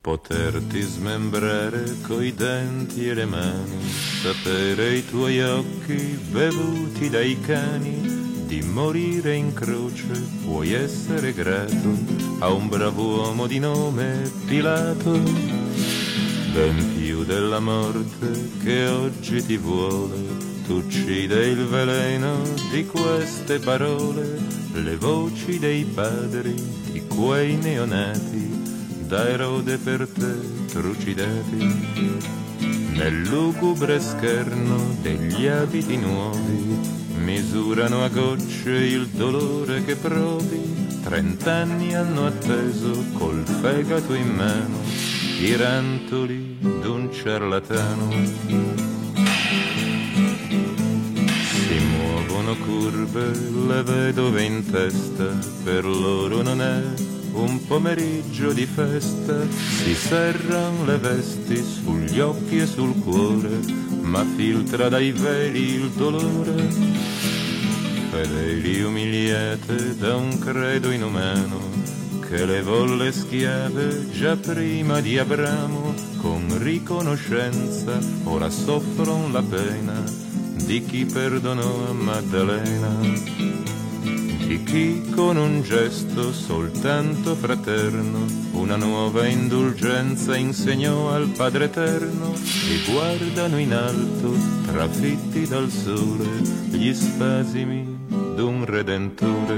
Poterti smembrare coi denti e le mani, sapere i tuoi occhi bevuti dai cani, di morire in croce puoi essere grato a un brav'uomo di nome Pilato, ben più della morte che oggi ti vuole. Tu uccide il veleno di queste parole, le voci dei padri di quei neonati, da Erode per te trucidati, nel lugubre scherno degli abiti nuovi, misurano a gocce il dolore che provi. 30 anni hanno atteso col fegato in mano i rantoli d'un ciarlatano. Si muovono curve le vedove in testa, per loro non è un pomeriggio di festa. Si serran le vesti sugli occhi e sul cuore, ma filtra dai veli il dolore. Fedeli umiliate da un credo inumano, che le volle schiave già prima di Abramo, con riconoscenza ora soffron la pena di chi perdonò a Maddalena, di chi con un gesto soltanto fraterno una nuova indulgenza insegnò al Padre Eterno. E guardano in alto, trafitti dal sole, gli spasimi d'un Redentore.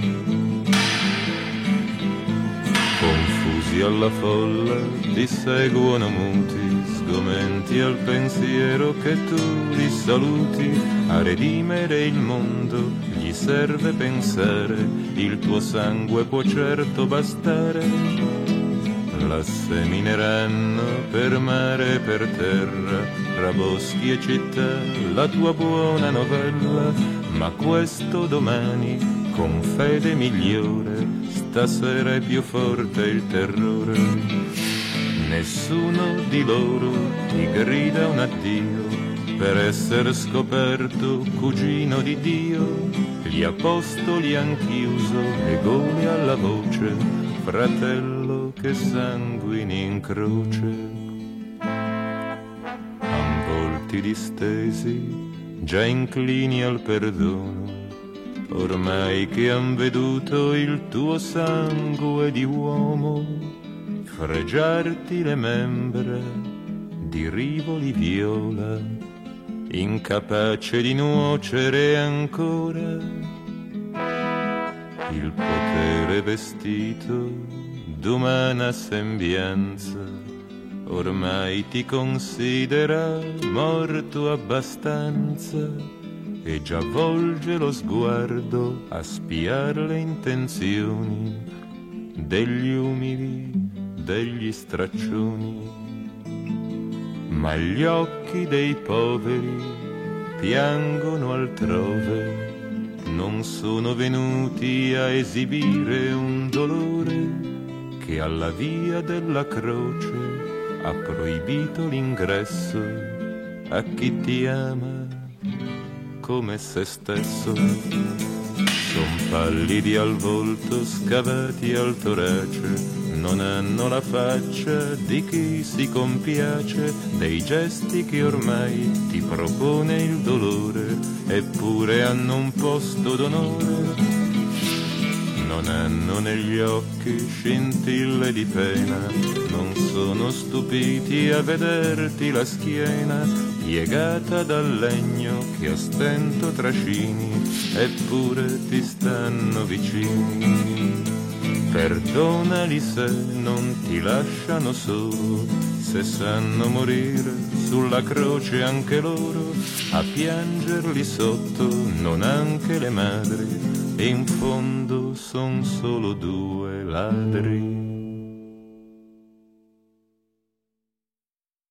Confusi alla folla ti seguono muti, sgomenti al pensiero che tu li saluti. A redimere il mondo gli serve pensare, il tuo sangue può certo bastare. La semineranno per mare e per terra, tra boschi e città, la tua buona novella. Ma questo domani, con fede migliore, stasera è più forte il terrore. Nessuno di loro ti grida un addio per essere scoperto cugino di Dio. Gli apostoli han chiuso le gole alla voce, fratello che sanguini in croce. Han volti distesi, già inclini al perdono, ormai che han veduto il tuo sangue di uomo fregiarti le membra di rivoli viola, incapace di nuocere ancora. Il potere vestito d'umana sembianza ormai ti considera morto abbastanza, e già volge lo sguardo a spiar le intenzioni degli umili, degli straccioni. Ma gli occhi dei poveri piangono altrove, non sono venuti a esibire un dolore che alla via della croce ha proibito l'ingresso a chi ti ama come se stesso. Son pallidi al volto, scavati al torace, non hanno la faccia di chi si compiace dei gesti che ormai ti propone il dolore, eppure hanno un posto d'onore. Non hanno negli occhi scintille di pena, non sono stupiti a vederti la schiena piegata dal legno che a stento trascini, eppure ti stanno vicini. Perdonali se non ti lasciano solo, se sanno morire sulla croce anche loro, a piangerli sotto non anche le madri, e in fondo son solo due ladri.